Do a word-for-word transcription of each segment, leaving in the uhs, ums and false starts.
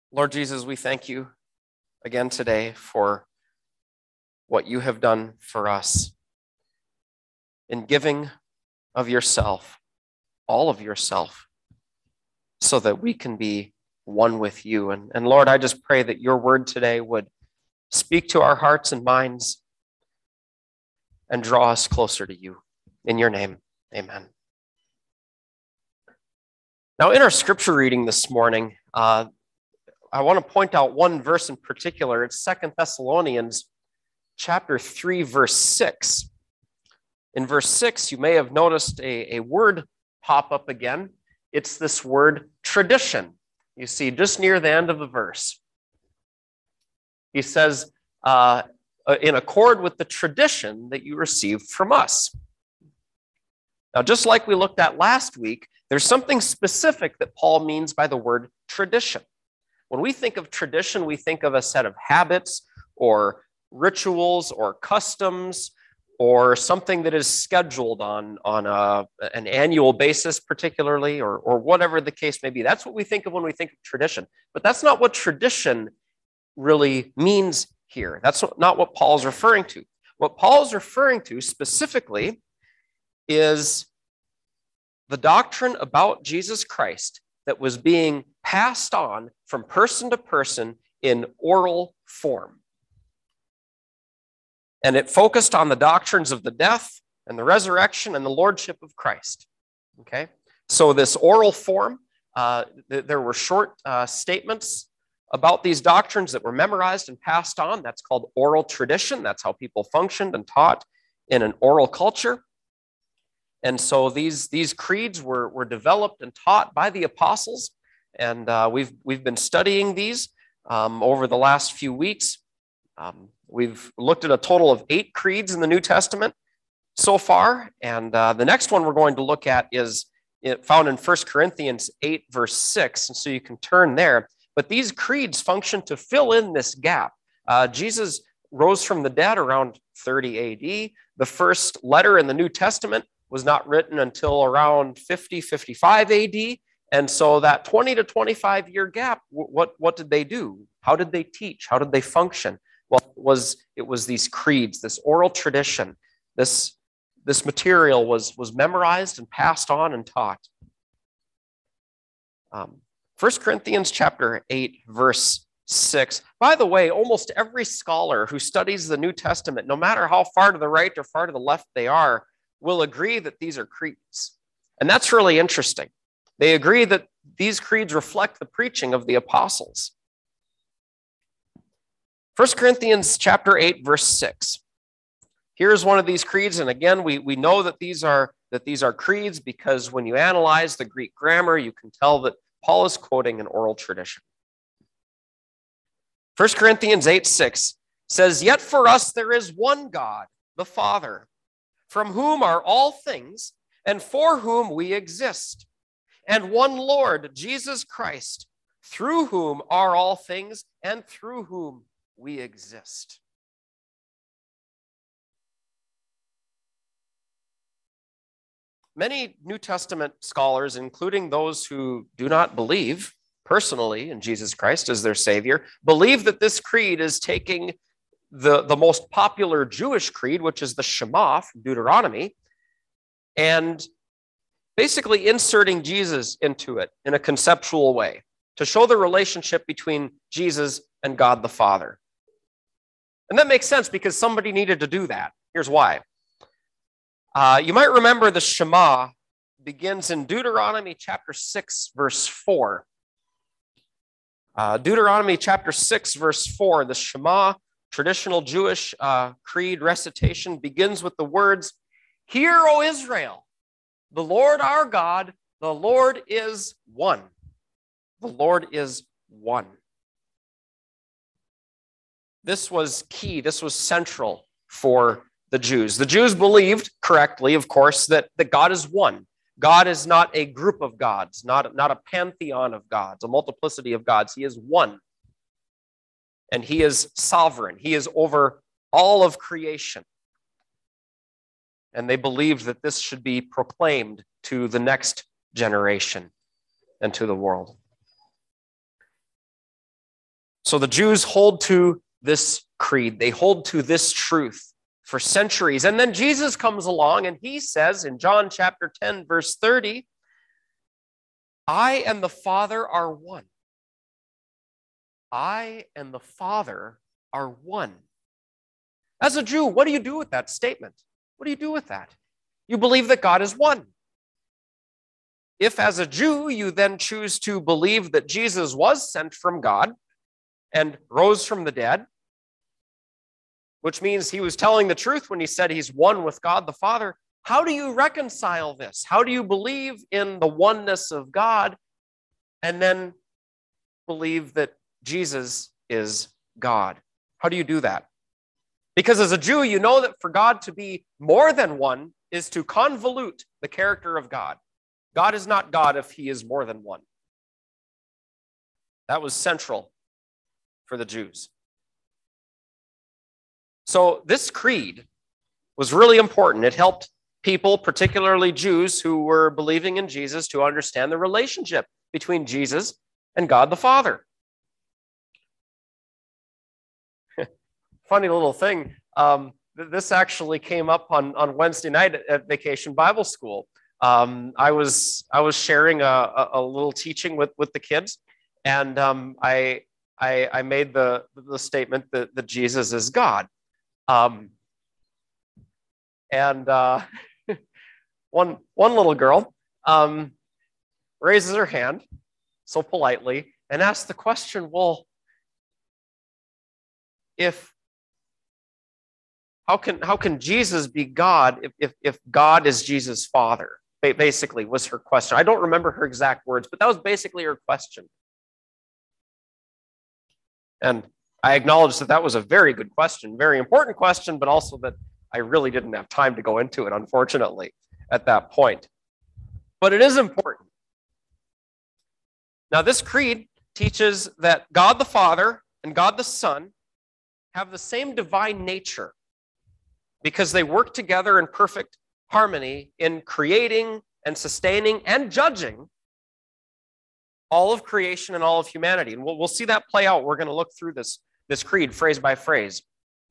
Lord Jesus, we thank you again today for what you have done for us in giving of yourself, all of yourself, so that we can be one with you. And, and Lord, I just pray that your word today would speak to our hearts and minds and draw us closer to you. In your name, amen. Now, in our scripture reading this morning, uh, I want to point out one verse in particular. It's Second Thessalonians chapter three, verse six. In verse six, you may have noticed a, a word pop up again. It's this word tradition. You see, just near the end of the verse. He says, uh, in accord with the tradition that you received from us. Now, just like we looked at last week, there's something specific that Paul means by the word tradition. When we think of tradition, we think of a set of habits or rituals or customs or something that is scheduled on, on a, an annual basis particularly, or, or whatever the case may be. That's what we think of when we think of tradition. But that's not what tradition really means here. That's not what Paul's referring to. What Paul's referring to specifically is the doctrine about Jesus Christ that was being passed on from person to person in oral form. And it focused on the doctrines of the death and the resurrection and the lordship of Christ. Okay? So this oral form, uh, th- there were short uh, statements about these doctrines that were memorized and passed on. That's called oral tradition. That's how people functioned and taught in an oral culture. And so these, these creeds were, were developed and taught by the apostles. And uh, we've, we've been studying these um, over the last few weeks. Um, we've looked at a total of eight creeds in the New Testament so far. And uh, the next one we're going to look at is found in First Corinthians eight, verse six. And so you can turn there. But these creeds function to fill in this gap. Uh, Jesus rose from the dead around thirty A D. The first letter in the New Testament was not written until around fifty, fifty-five A D. And so that twenty to twenty-five year gap, what, what did they do? How did they teach? How did they function? Well, it was, it was these creeds, this oral tradition. This, this material was, was memorized and passed on and taught. Um, First Corinthians chapter eight, verse six. By the way, almost every scholar who studies the New Testament, no matter how far to the right or far to the left they are, will agree that these are creeds. And that's really interesting. They agree that these creeds reflect the preaching of the apostles. First Corinthians chapter eight, verse six. Here's one of these creeds, and again, we, we know that these are that these are creeds because when you analyze the Greek grammar, you can tell that Paul is quoting an oral tradition. First Corinthians eight, six says, "Yet for us there is one God, the Father, from whom are all things, and for whom we exist, and one Lord, Jesus Christ, through whom are all things, and through whom we exist." Many New Testament scholars, including those who do not believe personally in Jesus Christ as their Savior, believe that this creed is taking the, the most popular Jewish creed, which is the Shema from Deuteronomy, and basically inserting Jesus into it in a conceptual way to show the relationship between Jesus and God the Father. And that makes sense because somebody needed to do that. Here's why. Uh, you might remember the Shema begins in Deuteronomy chapter six, verse four. Uh, Deuteronomy chapter six, verse four, the Shema, traditional Jewish uh, creed recitation, begins with the words, "Hear, O Israel, the Lord our God, the Lord is one." The Lord is one. This was key. This was central for the Jews. The Jews believed correctly, of course, that, that God is one. God is not a group of gods, not, not a pantheon of gods, a multiplicity of gods. He is one. And he is sovereign. He is over all of creation. And they believed that this should be proclaimed to the next generation and to the world. So the Jews hold to this creed. They hold to this truth for centuries. And then Jesus comes along and he says in John chapter ten, verse thirty, I and the Father are one. I and the Father are one. As a Jew, what do you do with that statement? What do you do with that? You believe that God is one. If as a Jew, you then choose to believe that Jesus was sent from God and rose from the dead, which means he was telling the truth when he said he's one with God the Father, how do you reconcile this? How do you believe in the oneness of God and then believe that Jesus is God? How do you do that? Because as a Jew, you know that for God to be more than one is to convolute the character of God. God is not God if he is more than one. That was central for the Jews. So this creed was really important. It helped people, particularly Jews who were believing in Jesus, to understand the relationship between Jesus and God the Father. Funny little thing. Um, this actually came up on, on Wednesday night at, at Vacation Bible School. Um, I was I was sharing a, a, a little teaching with, with the kids, and um, I, I I made the the statement that, that Jesus is God. Um, and uh, one one little girl um, raises her hand so politely and asks the question, well, if how can how can Jesus be God if if, if God is Jesus' Father? Basically was her question. I don't remember her exact words, but that was basically her question. And I acknowledge that that was a very good question, very important question, but also that I really didn't have time to go into it, unfortunately, at that point. But it is important. Now, this creed teaches that God the Father and God the Son have the same divine nature because they work together in perfect harmony in creating and sustaining and judging all of creation and all of humanity. And we'll, we'll see that play out. We're going to look through this, this creed phrase by phrase.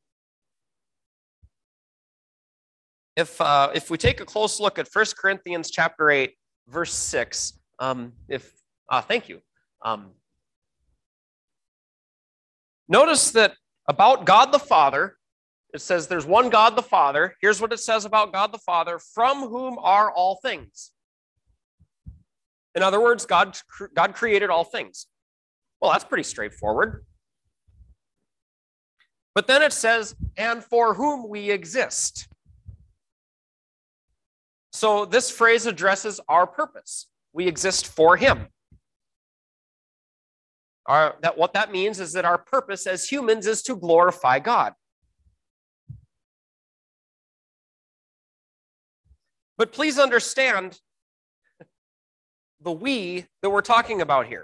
If, uh, if we take a close look at First Corinthians chapter eight, verse six, um, if, uh, thank you. Um, notice that about God the Father, it says there's one God the Father. Here's what it says about God the Father, from whom are all things. In other words, God, God created all things. Well, that's pretty straightforward. But then it says, and for whom we exist. So this phrase addresses our purpose. We exist for him. Our, that, what that means is that our purpose as humans is to glorify God. But please understand the we that we're talking about here.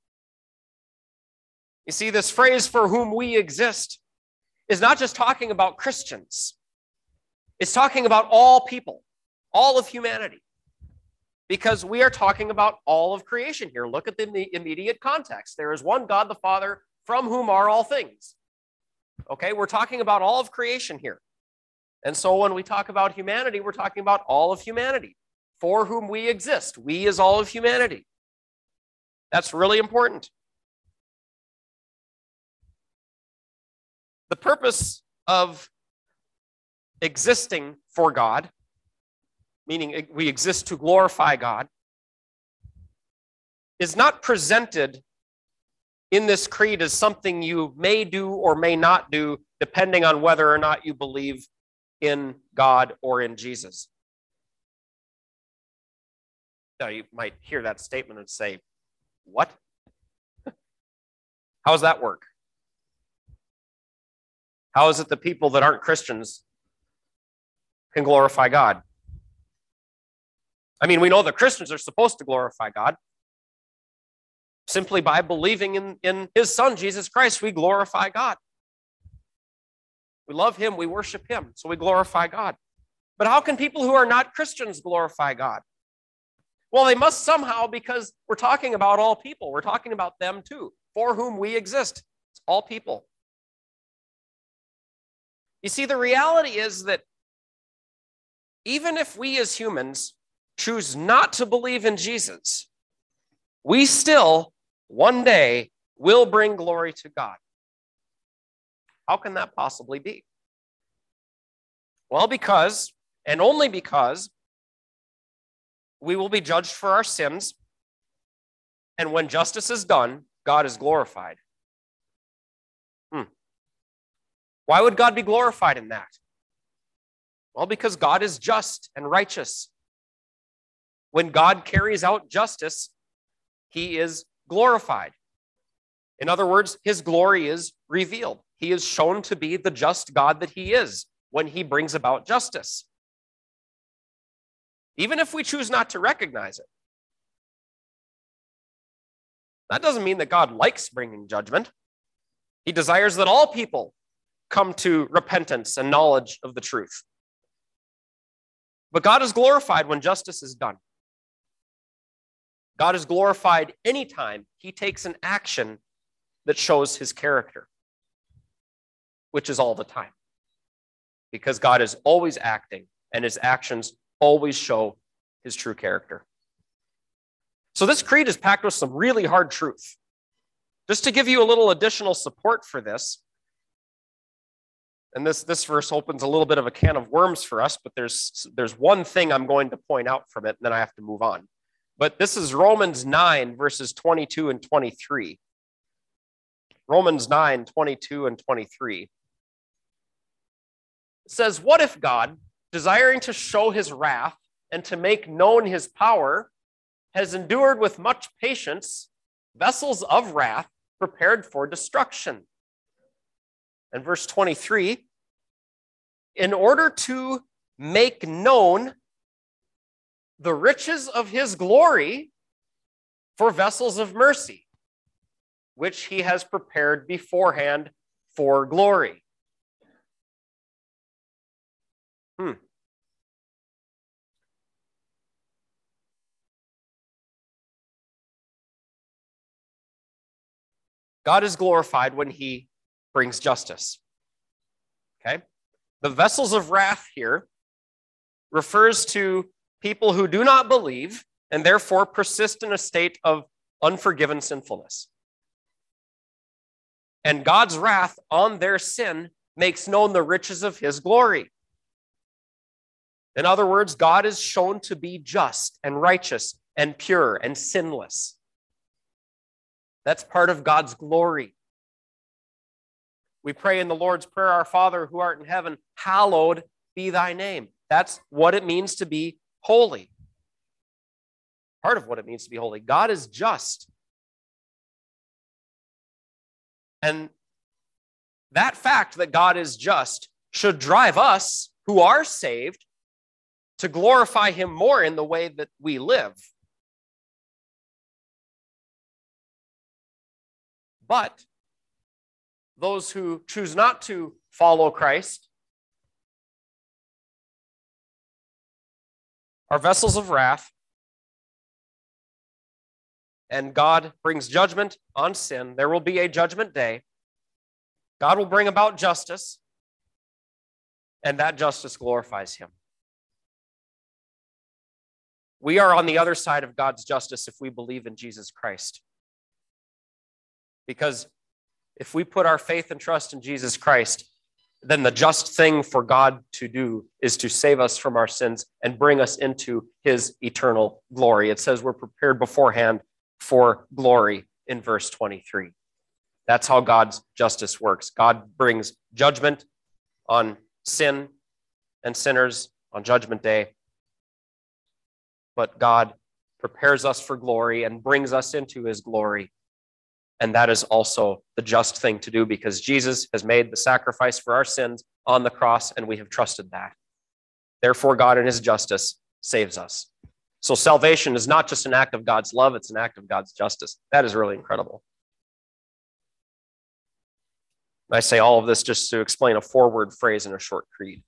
You see, this phrase, for whom we exist, is not just talking about Christians. It's talking about all people, all of humanity, because we are talking about all of creation here. Look at the immediate context. There is one God the Father, from whom are all things. Okay, we're talking about all of creation here. And so when we talk about humanity, we're talking about all of humanity, for whom we exist. We is all of humanity. That's really important. The purpose of existing for God, meaning we exist to glorify God, is not presented in this creed as something you may do or may not do, depending on whether or not you believe in God or in Jesus. Now, you might hear that statement and say, what? How does that work? How is it that people that aren't Christians can glorify God? I mean, we know that Christians are supposed to glorify God. Simply by believing in, in his son, Jesus Christ, we glorify God. We love him, we worship him, so we glorify God. But how can people who are not Christians glorify God? Well, they must somehow, because we're talking about all people. We're talking about them too, for whom we exist. It's all people. You see, the reality is that even if we as humans choose not to believe in Jesus, we still one day will bring glory to God. How can that possibly be? Well, because, and only because, we will be judged for our sins, and when justice is done, God is glorified. Hmm. Why would God be glorified in that? Well, because God is just and righteous. When God carries out justice, he is glorified. In other words, his glory is revealed. He is shown to be the just God that he is when he brings about justice, even if we choose not to recognize it. That doesn't mean that God likes bringing judgment. He desires that all people come to repentance and knowledge of the truth. But God is glorified when justice is done. God is glorified anytime he takes an action that shows his character, which is all the time. Because God is always acting, and his actions always show his true character. So this creed is packed with some really hard truth. Just to give you a little additional support for this, and this, this verse opens a little bit of a can of worms for us, but there's, there's one thing I'm going to point out from it, and then I have to move on. But this is Romans nine, verses twenty-two and twenty-three. Romans nine, twenty-two and twenty-three. It says, "What if God, desiring to show his wrath and to make known his power, has endured with much patience vessels of wrath prepared for destruction?" And verse twenty-three, "In order to make known the riches of his glory for vessels of mercy, which he has prepared beforehand for glory." Hmm. God is glorified when he brings justice. Okay? The vessels of wrath here refers to people who do not believe and therefore persist in a state of unforgiven sinfulness. And God's wrath on their sin makes known the riches of his glory. In other words, God is shown to be just and righteous and pure and sinless. That's part of God's glory. We pray in the Lord's Prayer, "Our Father who art in heaven, hallowed be thy name." That's what it means to be holy. Part of what it means to be holy. God is just. And that fact that God is just should drive us who are saved to glorify him more in the way that we live. But those who choose not to follow Christ are vessels of wrath, and God brings judgment on sin. There will be a judgment day. God will bring about justice, and that justice glorifies him. We are on the other side of God's justice if we believe in Jesus Christ. Because if we put our faith and trust in Jesus Christ, then the just thing for God to do is to save us from our sins and bring us into his eternal glory. It says we're prepared beforehand for glory in verse twenty-three. That's how God's justice works. God brings judgment on sin and sinners on Judgment Day, but God prepares us for glory and brings us into his glory. And that is also the just thing to do because Jesus has made the sacrifice for our sins on the cross, and we have trusted that. Therefore, God in his justice saves us. So salvation is not just an act of God's love, it's an act of God's justice. That is really incredible. I say all of this just to explain a four-word phrase in a short creed.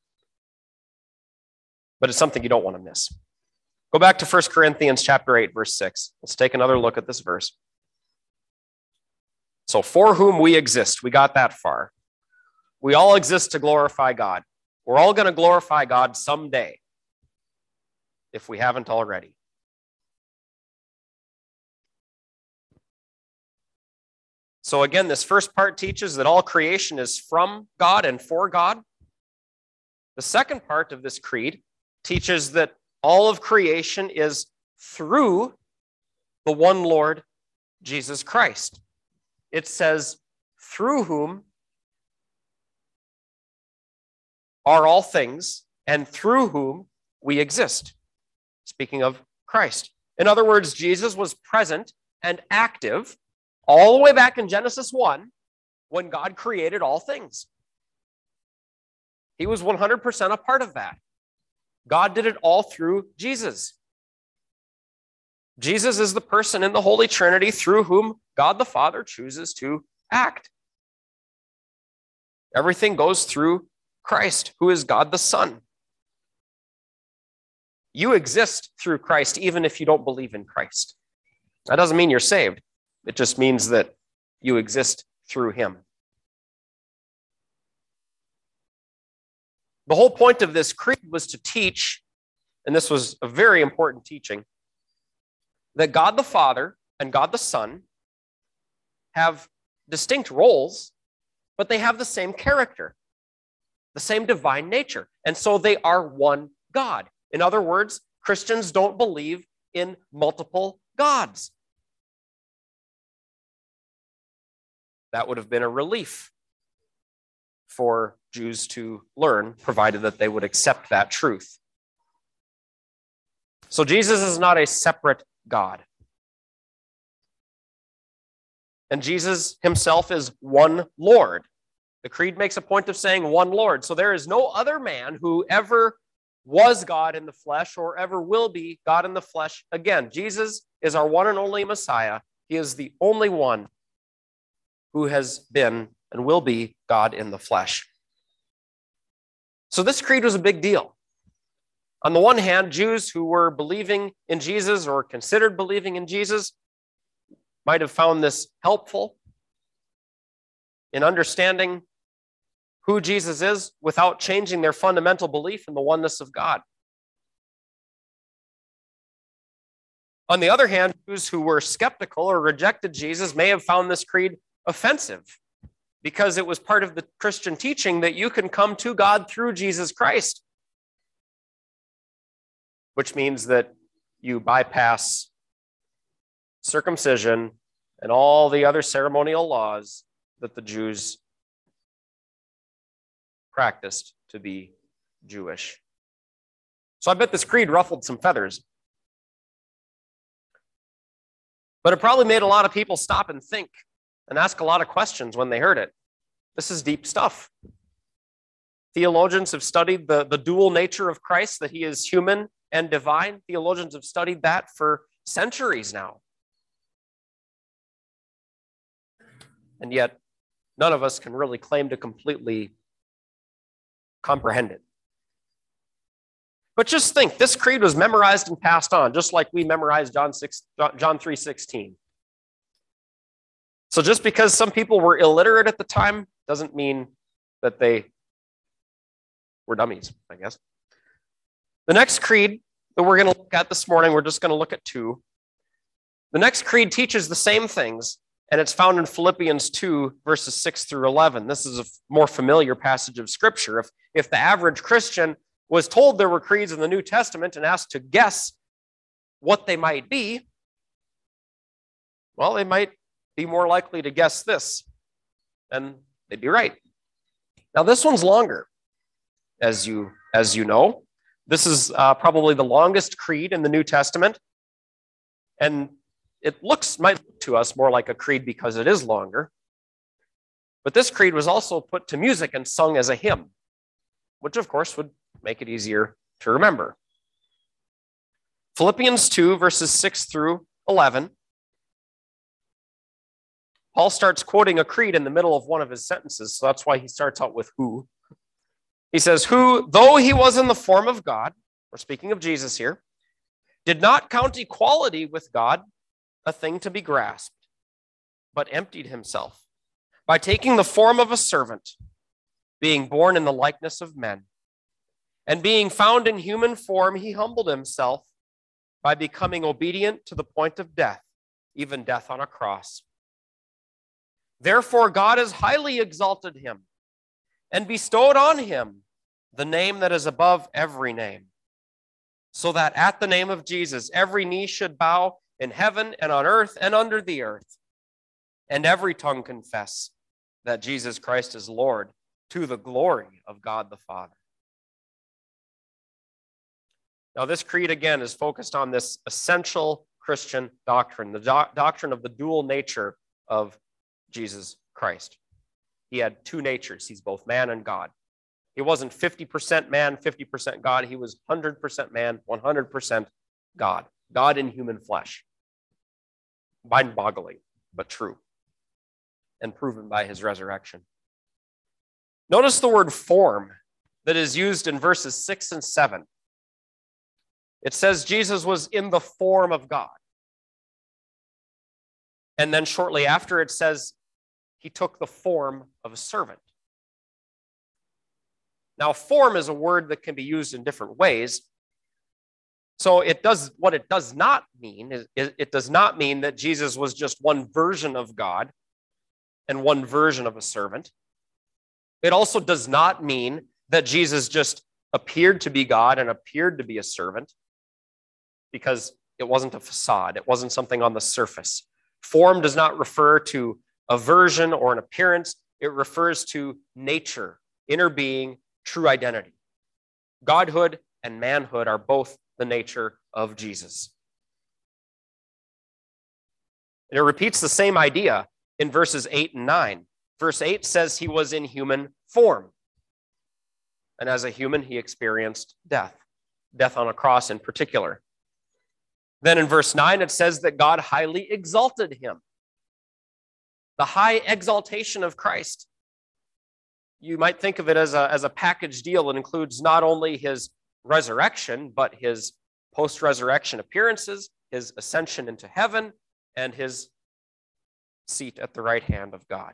But it's something you don't want to miss. Go back to First Corinthians chapter eight, verse six. Let's take another look at this verse. So for whom we exist, we got that far. We all exist to glorify God. We're all going to glorify God someday, if we haven't already. So again, this first part teaches that all creation is from God and for God. The second part of this creed teaches that all of creation is through the one Lord, Jesus Christ. It says, through whom are all things, and through whom we exist. Speaking of Christ. In other words, Jesus was present and active all the way back in Genesis one when God created all things. He was one hundred percent a part of that. God did it all through Jesus. Jesus is the person in the Holy Trinity through whom God the Father chooses to act. Everything goes through Christ, who is God the Son. You exist through Christ even if you don't believe in Christ. That doesn't mean you're saved. It just means that you exist through him. The whole point of this creed was to teach, and this was a very important teaching, that God the Father and God the Son have distinct roles, but they have the same character, the same divine nature. And so they are one God. In other words, Christians don't believe in multiple gods. That would have been a relief for Jews to learn, provided that they would accept that truth. So Jesus is not a separate God. And Jesus himself is one Lord. The creed makes a point of saying one Lord. So there is no other man who ever was God in the flesh or ever will be God in the flesh again. Jesus is our one and only Messiah. He is the only one who has been and will be God in the flesh. So this creed was a big deal. On the one hand, Jews who were believing in Jesus or considered believing in Jesus might have found this helpful in understanding who Jesus is without changing their fundamental belief in the oneness of God. On the other hand, Jews who were skeptical or rejected Jesus may have found this creed offensive because it was part of the Christian teaching that you can come to God through Jesus Christ, which means that you bypass circumcision and all the other ceremonial laws that the Jews practiced to be Jewish. So I bet this creed ruffled some feathers. But it probably made a lot of people stop and think and ask a lot of questions when they heard it. This is deep stuff. Theologians have studied the, the dual nature of Christ, that he is human and divine. Theologians have studied that for centuries now. And yet, none of us can really claim to completely comprehend it. But just think, this creed was memorized and passed on, just like we memorized John six, John three sixteen. So just because some people were illiterate at the time doesn't mean that they were dummies, I guess. The next creed that we're going to look at this morning, we're just going to look at two. The next creed teaches the same things, and it's found in Philippians two, verses six through eleven. This is a more familiar passage of Scripture. If, if the average Christian was told there were creeds in the New Testament and asked to guess what they might be, well, they might be more likely to guess this, and they'd be right. Now, this one's longer, as you, as you know. This is uh, probably the longest creed in the New Testament, and it looks might look to us more like a creed because it is longer. But this creed was also put to music and sung as a hymn, which of course would make it easier to remember. Philippians two, verses six through eleven. Paul starts quoting a creed in the middle of one of his sentences, so that's why he starts out with who. He says, who, though he was in the form of God, we're speaking of Jesus here, did not count equality with God a thing to be grasped, but emptied himself by taking the form of a servant, being born in the likeness of men. And being found in human form, he humbled himself by becoming obedient to the point of death, even death on a cross. Therefore, God has highly exalted him and bestowed on him the name that is above every name, so that at the name of Jesus, every knee should bow in heaven and on earth and under the earth, and every tongue confess that Jesus Christ is Lord, to the glory of God the Father. Now, this creed, again, is focused on this essential Christian doctrine, the do- doctrine of the dual nature of Jesus Christ. He had two natures. He's both man and God. He wasn't fifty percent man, fifty percent God. He was one hundred percent man, one hundred percent God. God in human flesh. Mind-boggling, but true, and proven by his resurrection. Notice the word form that is used in verses six and seven. It says Jesus was in the form of God. And then shortly after it says he took the form of a servant. Now, form is a word that can be used in different ways. So it does what it does not mean is it does not mean that Jesus was just one version of God and one version of a servant. It also does not mean that Jesus just appeared to be God and appeared to be a servant, because it wasn't a facade. It wasn't something on the surface. Form does not refer to a version or an appearance. It refers to nature, inner being, true identity. Godhood and manhood are both the nature of Jesus. And it repeats the same idea in verses eight and nine. Verse eight says he was in human form. And as a human, he experienced death, death on a cross in particular. Then in verse nine, it says that God highly exalted him. The high exaltation of Christ. You might think of it as a, as a package deal. It includes not only his resurrection, but his post-resurrection appearances, his ascension into heaven, and his seat at the right hand of God.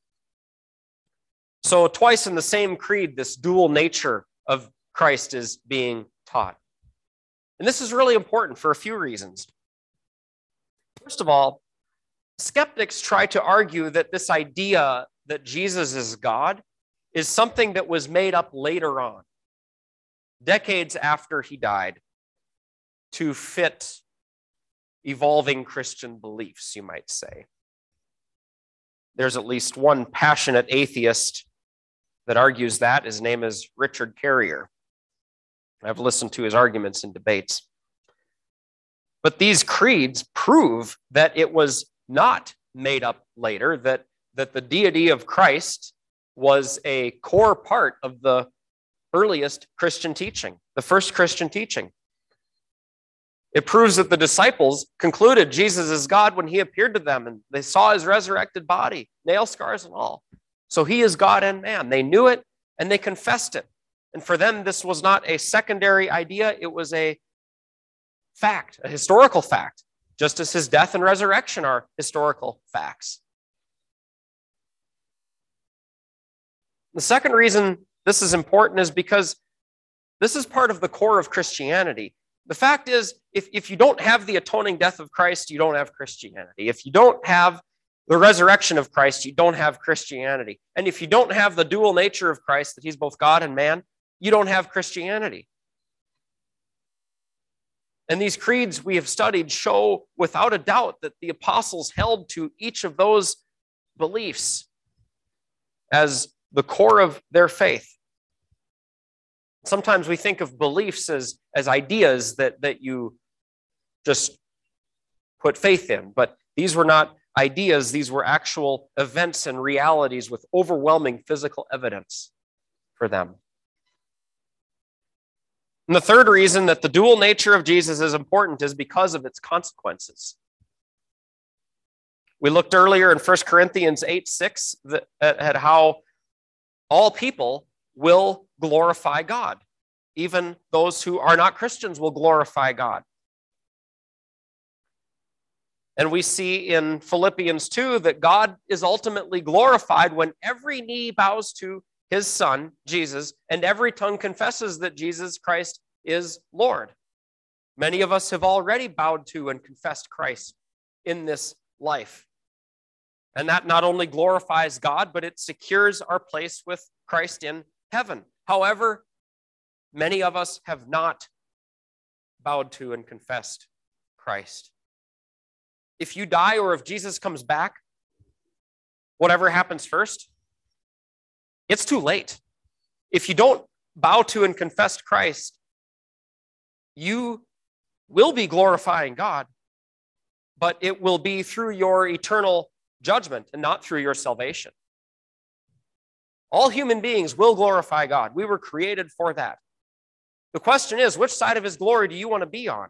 So twice in the same creed, this dual nature of Christ is being taught. And this is really important for a few reasons. First of all, skeptics try to argue that this idea that Jesus is God is something that was made up later on, decades after he died, to fit evolving Christian beliefs, you might say. There's at least one passionate atheist that argues that. His name is Richard Carrier. I've listened to his arguments in debates. But these creeds prove that it was not made up later, that, that the deity of Christ was a core part of the earliest Christian teaching, the first Christian teaching. It proves that the disciples concluded Jesus is God when he appeared to them, and they saw his resurrected body, nail scars and all. So he is God and man. They knew it, and they confessed it. And for them, this was not a secondary idea. It was a fact, a historical fact, just as his death and resurrection are historical facts. The second reason this is important is because this is part of the core of Christianity. The fact is, if, if you don't have the atoning death of Christ, you don't have Christianity. If you don't have the resurrection of Christ, you don't have Christianity. And if you don't have the dual nature of Christ, that he's both God and man, you don't have Christianity. And these creeds we have studied show without a doubt that the apostles held to each of those beliefs as the core of their faith. Sometimes we think of beliefs as, as ideas that, that you just put faith in, but these were not ideas. These were actual events and realities with overwhelming physical evidence for them. And the third reason that the dual nature of Jesus is important is because of its consequences. We looked earlier in First Corinthians eight six at, at how all people will glorify God. Even those who are not Christians will glorify God. And we see in Philippians two that God is ultimately glorified when every knee bows to his Son, Jesus, and every tongue confesses that Jesus Christ is Lord. Many of us have already bowed to and confessed Christ in this life. And that not only glorifies God, but it secures our place with Christ in heaven. However, many of us have not bowed to and confessed Christ. If you die or if Jesus comes back, whatever happens first, it's too late. If you don't bow to and confess Christ, you will be glorifying God, but it will be through your eternal judgment and not through your salvation. All human beings will glorify God. We were created for that. The question is, which side of his glory do you want to be on?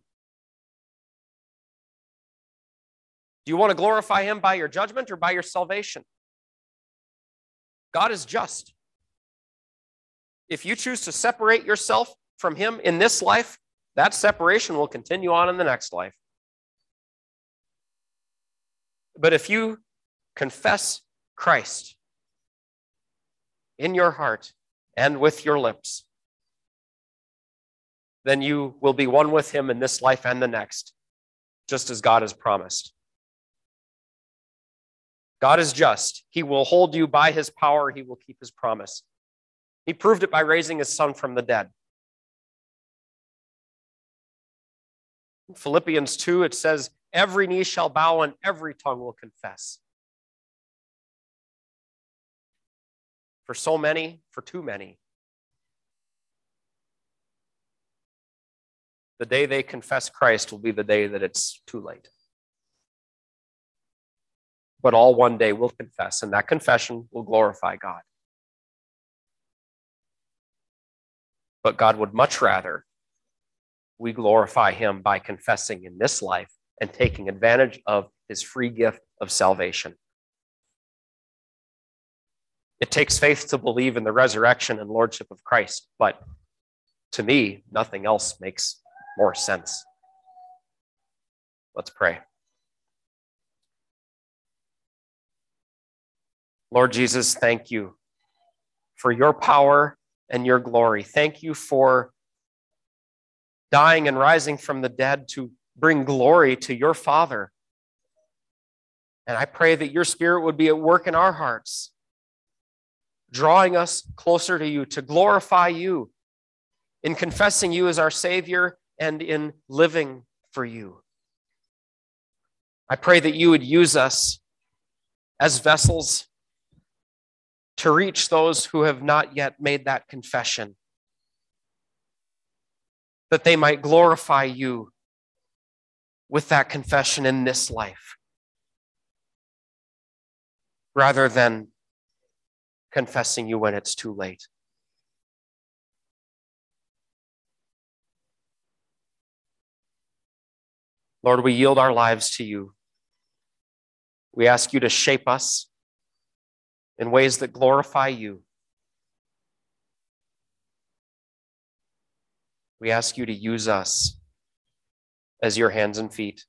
Do you want to glorify him by your judgment or by your salvation? God is just. If you choose to separate yourself from him in this life, that separation will continue on in the next life. But if you confess Christ in your heart and with your lips, then you will be one with him in this life and the next, just as God has promised. God is just. He will hold you by his power. He will keep his promise. He proved it by raising his Son from the dead. In Philippians two, it says, every knee shall bow and every tongue will confess. For so many, for too many, the day they confess Christ will be the day that it's too late. But all one day will confess, and that confession will glorify God. But God would much rather we glorify him by confessing in this life and taking advantage of his free gift of salvation. It takes faith to believe in the resurrection and lordship of Christ, but to me, nothing else makes more sense. Let's pray. Lord Jesus, thank you for your power and your glory. Thank you for dying and rising from the dead to bring glory to your Father. And I pray that your Spirit would be at work in our hearts, drawing us closer to you, to glorify you, in confessing you as our Savior and in living for you. I pray that you would use us as vessels to reach those who have not yet made that confession, that they might glorify you with that confession in this life, rather than confessing you when it's too late. Lord, we yield our lives to you. We ask you to shape us in ways that glorify you. We ask you to use us as your hands and feet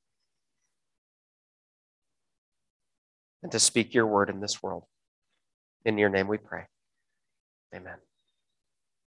and to speak your word in this world. In your name we pray. Amen.